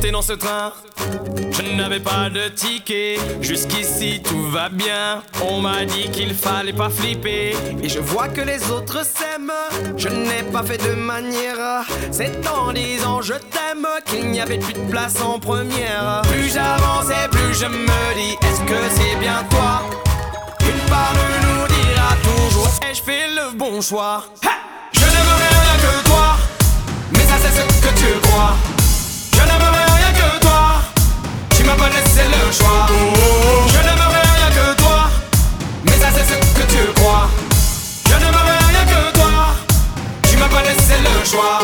monté dans ce train, je n'avais pas de ticket. Jusqu'ici tout va bien, on m'a dit qu'il fallait pas flipper. Et je vois que les autres s'aiment, je n'ai pas fait de manière. C'est en disant je t'aime qu'il n'y avait plus de place en première. Plus j'avançais, plus je me dis, est-ce que c'est bien toi? Une part de nous dira toujours, ai-je fait le bon choix? Je n'aimerais rien que toi, mais ça c'est ce que tu crois. Je n'aimerais rien que toi, tu m'as pas laissé le choix. Je n'aimerais rien que toi, mais ça c'est ce que tu crois. Je n'aimerais rien que toi, tu m'as pas laissé le choix.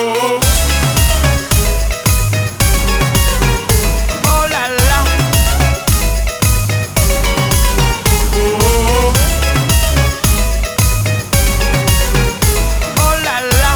Oh là là. Oh là là.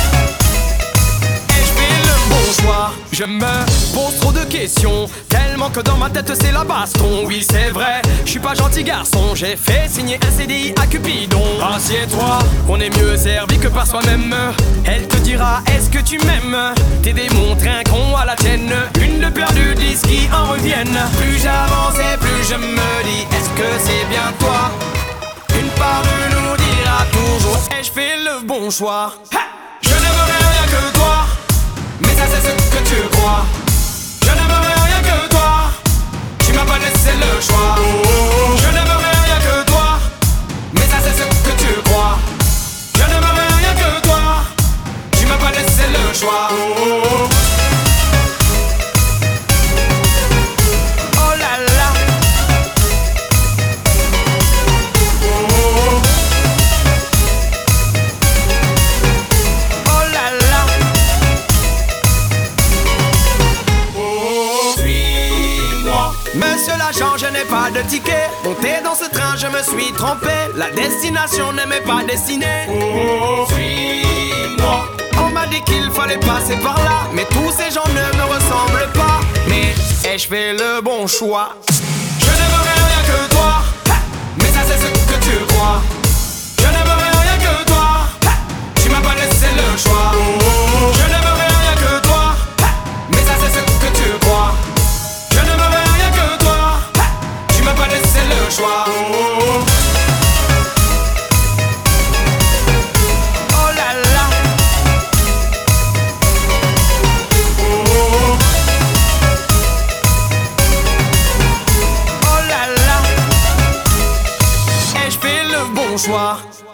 Ai-je fait le bon choix? Je me pose trop de questions, tellement que dans ma tête c'est la baston. Oui c'est vrai, je suis pas gentil garçon, j'ai fait signer un CDI à Cupidon. Assieds-toi, on est mieux servi que par soi-même. Elle te dira, est-ce que tu m'aimes? T'es démontré un con à la tienne, une de perdue, 10 qui en reviennent. Plus j'avance et plus je me dis, est-ce que c'est bien toi? Une part de nous dira toujours, ai-je fait le bon choix? Je n'aimerais rien que toi, mais ça c'est ce que tu crois. Je n'aimerais rien que toi, tu m'as pas laissé le choix. Je n'aimerais rien que toi, mais ça c'est ce que tu crois. Je n'aimerais rien que toi, tu m'as pas laissé le choix. Oh là là. Oh là là. Suis-moi. Monsieur l'agent, je n'ai pas de ticket. Monté dans ce train, je me suis trompé. La destination ne m'est pas destinée. Suis-moi. On m'a dit qu'il fallait passer par là, mais tous ces gens ne me ressemblent pas. Mais ai-je fait le bon choix? Je n'aimerais rien que toi, mais ça c'est ce que tu crois. Je n'aimerais rien que toi, tu m'as pas laissé le choix. Je n'aimerais rien que toi, mais ça c'est ce que tu crois. Je n'aimerais rien que toi, tu m'as pas laissé le choix. Oh là là. Oh là là. Ai-je fait le bon choix?